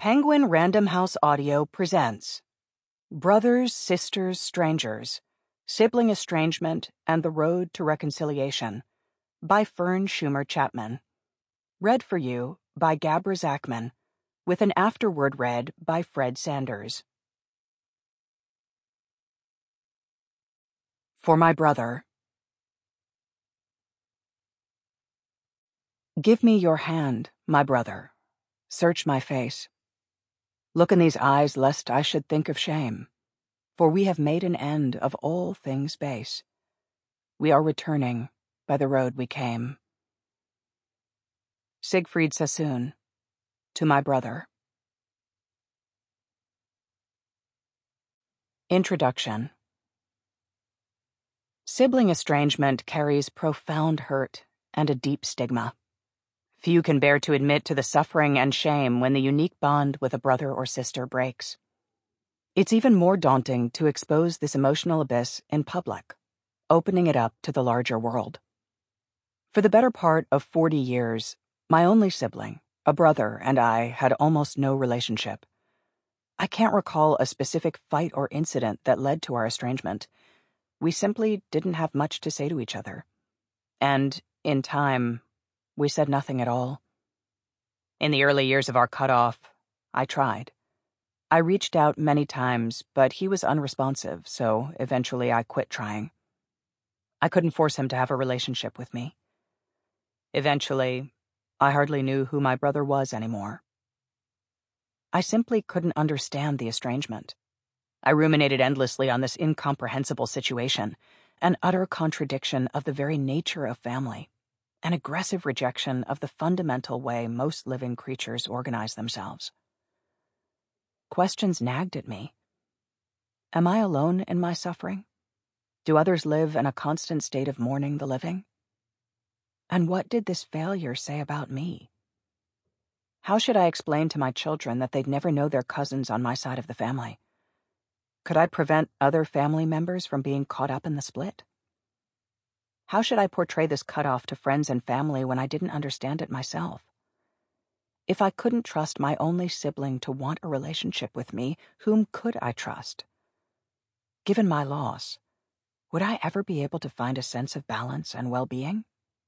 Penguin Random House Audio presents Brothers, Sisters, Strangers, Sibling Estrangement and the Road to Reconciliation by Fern Schumer Chapman. Read for you by Gabra Zachman, with an afterword read by Fred Sanders. For my brother. Give me your hand, my brother. Search my face. Look in these eyes lest I should think of shame, for we have made an end of all things base. We are returning by the road we came. Siegfried Sassoon, to my brother. Introduction. Sibling estrangement carries profound hurt and a deep stigma. Few can bear to admit to the suffering and shame when the unique bond with a brother or sister breaks. It's even more daunting to expose this emotional abyss in public, opening it up to the larger world. For the better part of 40 years, my only sibling, a brother, and I had almost no relationship. I can't recall a specific fight or incident that led to our estrangement. We simply didn't have much to say to each other. And, in time, we said nothing at all. In the early years of our cutoff, I tried. I reached out many times, but he was unresponsive, so eventually I quit trying. I couldn't force him to have a relationship with me. Eventually, I hardly knew who my brother was anymore. I simply couldn't understand the estrangement. I ruminated endlessly on this incomprehensible situation, an utter contradiction of the very nature of family, an aggressive rejection of the fundamental way most living creatures organize themselves. Questions nagged at me. Am I alone in my suffering? Do others live in a constant state of mourning the living? And what did this failure say about me? How should I explain to my children that they'd never know their cousins on my side of the family? Could I prevent other family members from being caught up in the split? How should I portray this cutoff to friends and family when I didn't understand it myself? If I couldn't trust my only sibling to want a relationship with me, whom could I trust? Given my loss, would I ever be able to find a sense of balance and well-being?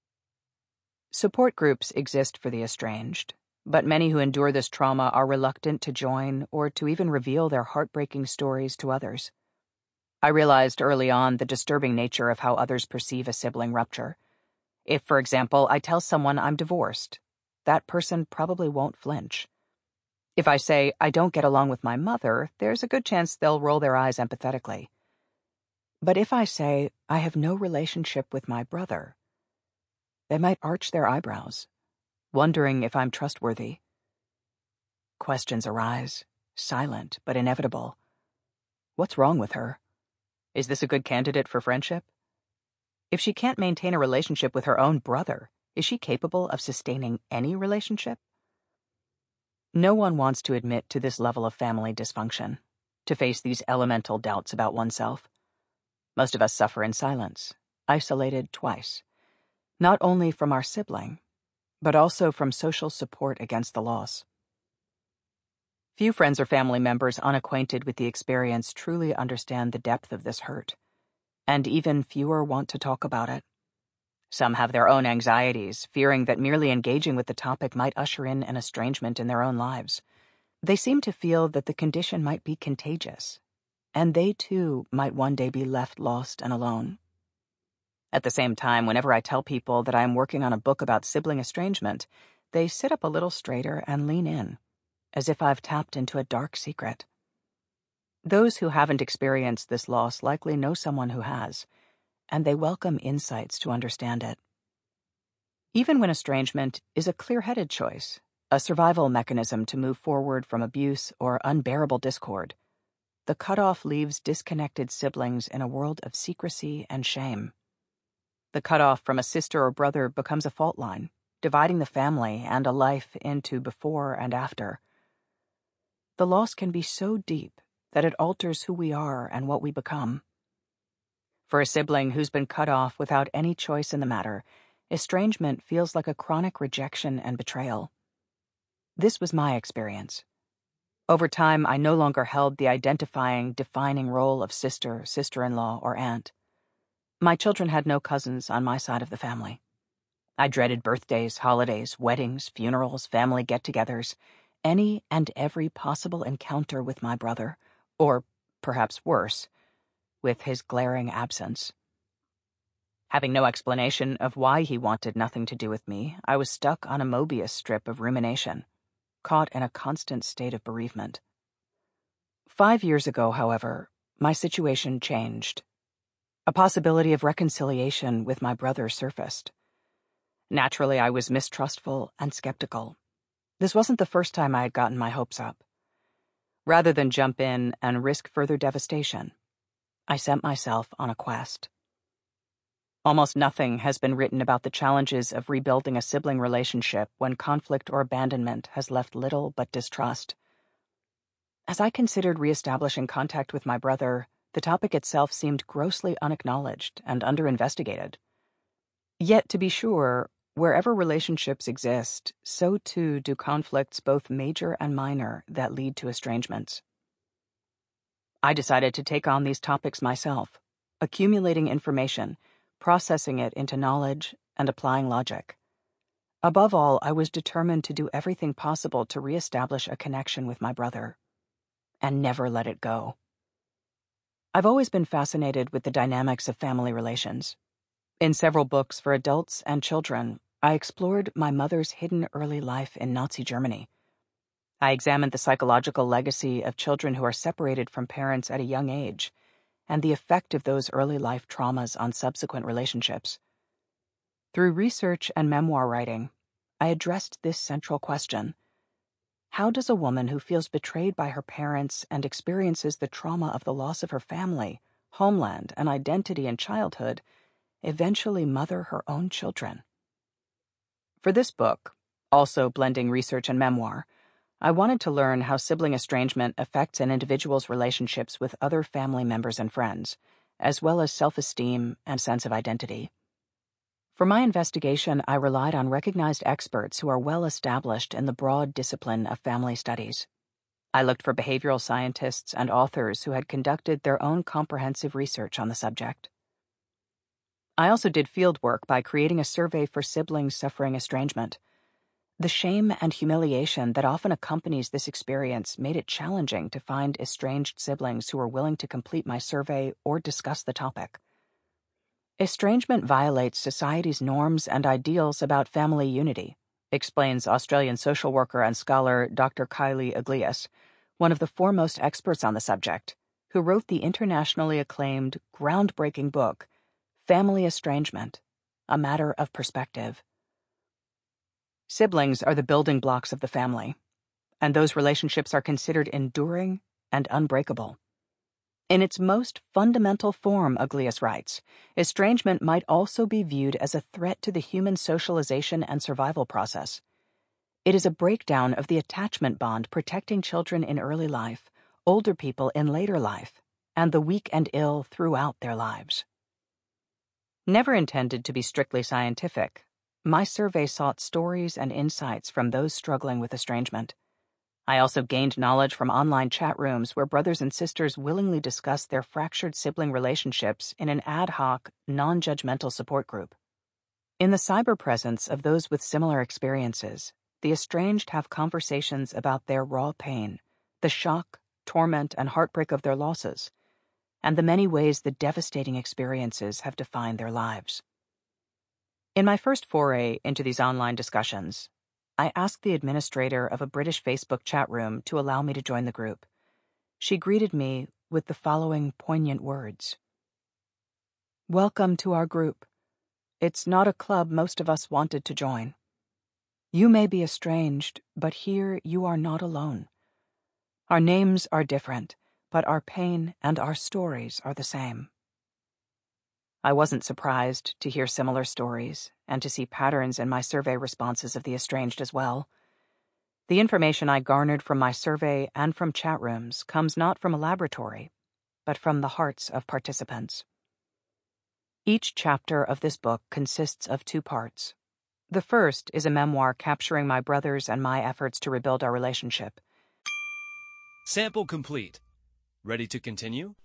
Support groups exist for the estranged, but many who endure this trauma are reluctant to join or to even reveal their heartbreaking stories to others. I realized early on the disturbing nature of how others perceive a sibling rupture. If, for example, I tell someone I'm divorced, that person probably won't flinch. If I say I don't get along with my mother, there's a good chance they'll roll their eyes empathetically. But if I say I have no relationship with my brother, they might arch their eyebrows, wondering if I'm trustworthy. Questions arise, silent but inevitable. What's wrong with her? Is this a good candidate for friendship? If she can't maintain a relationship with her own brother, is she capable of sustaining any relationship? No one wants to admit to this level of family dysfunction, to face these elemental doubts about oneself. Most of us suffer in silence, isolated twice, not only from our sibling, but also from social support against the loss. Few friends or family members unacquainted with the experience truly understand the depth of this hurt, and even fewer want to talk about it. Some have their own anxieties, fearing that merely engaging with the topic might usher in an estrangement in their own lives. They seem to feel that the condition might be contagious, and they too might one day be left lost and alone. At the same time, whenever I tell people that I am working on a book about sibling estrangement, they sit up a little straighter and lean in, as if I've tapped into a dark secret. Those who haven't experienced this loss likely know someone who has, and they welcome insights to understand it. Even when estrangement is a clear-headed choice, a survival mechanism to move forward from abuse or unbearable discord, the cutoff leaves disconnected siblings in a world of secrecy and shame. The cutoff from a sister or brother becomes a fault line, dividing the family and a life into before and after. The loss can be so deep that it alters who we are and what we become. For a sibling who's been cut off without any choice in the matter, estrangement feels like a chronic rejection and betrayal. This was my experience. Over time, I no longer held the identifying, defining role of sister, sister-in-law, or aunt. My children had no cousins on my side of the family. I dreaded birthdays, holidays, weddings, funerals, family get-togethers, any and every possible encounter with my brother, or, perhaps worse, with his glaring absence. Having no explanation of why he wanted nothing to do with me, I was stuck on a Mobius strip of rumination, caught in a constant state of bereavement. 5 years ago, however, my situation changed. A possibility of reconciliation with my brother surfaced. Naturally, I was mistrustful and skeptical. This wasn't the first time I had gotten my hopes up. Rather than jump in and risk further devastation, I sent myself on a quest. Almost nothing has been written about the challenges of rebuilding a sibling relationship when conflict or abandonment has left little but distrust. As I considered reestablishing contact with my brother, the topic itself seemed grossly unacknowledged and underinvestigated. Yet, to be sure, wherever relationships exist, so too do conflicts both major and minor that lead to estrangements. I decided to take on these topics myself, accumulating information, processing it into knowledge, and applying logic. Above all, I was determined to do everything possible to reestablish a connection with my brother, and never let it go. I've always been fascinated with the dynamics of family relations. In several books for adults and children, I explored my mother's hidden early life in Nazi Germany. I examined the psychological legacy of children who are separated from parents at a young age, and the effect of those early life traumas on subsequent relationships. Through research and memoir writing, I addressed this central question. How does a woman who feels betrayed by her parents and experiences the trauma of the loss of her family, homeland, and identity in childhood eventually mother her own children? For this book, also blending research and memoir, I wanted to learn how sibling estrangement affects an individual's relationships with other family members and friends, as well as self-esteem and sense of identity. For my investigation, I relied on recognized experts who are well established in the broad discipline of family studies. I looked for behavioral scientists and authors who had conducted their own comprehensive research on the subject. I also did field work by creating a survey for siblings suffering estrangement. The shame and humiliation that often accompanies this experience made it challenging to find estranged siblings who were willing to complete my survey or discuss the topic. Estrangement violates society's norms and ideals about family unity, explains Australian social worker and scholar Dr. Kylie Iglesias, one of the foremost experts on the subject, who wrote the internationally acclaimed, groundbreaking book, Family Estrangement: A Matter of Perspective. Siblings are the building blocks of the family, and those relationships are considered enduring and unbreakable. In its most fundamental form, Iglesias writes, estrangement might also be viewed as a threat to the human socialization and survival process. It is a breakdown of the attachment bond protecting children in early life, older people in later life, and the weak and ill throughout their lives. Never intended to be strictly scientific, my survey sought stories and insights from those struggling with estrangement. I also gained knowledge from online chat rooms where brothers and sisters willingly discuss their fractured sibling relationships in an ad hoc, non-judgmental support group. In the cyber presence of those with similar experiences, the estranged have conversations about their raw pain, the shock, torment, and heartbreak of their losses, and the many ways the devastating experiences have defined their lives. In my first foray into these online discussions, I asked the administrator of a British Facebook chat room to allow me to join the group. She greeted me with the following poignant words. "Welcome to our group. It's not a club most of us wanted to join. You may be estranged, but here you are not alone. Our names are different, but our pain and our stories are the same." I wasn't surprised to hear similar stories and to see patterns in my survey responses of the estranged as well. The information I garnered from my survey and from chat rooms comes not from a laboratory, but from the hearts of participants. Each chapter of this book consists of 2 parts. The first is a memoir capturing my brother's and my efforts to rebuild our relationship. Sample complete. Ready to continue?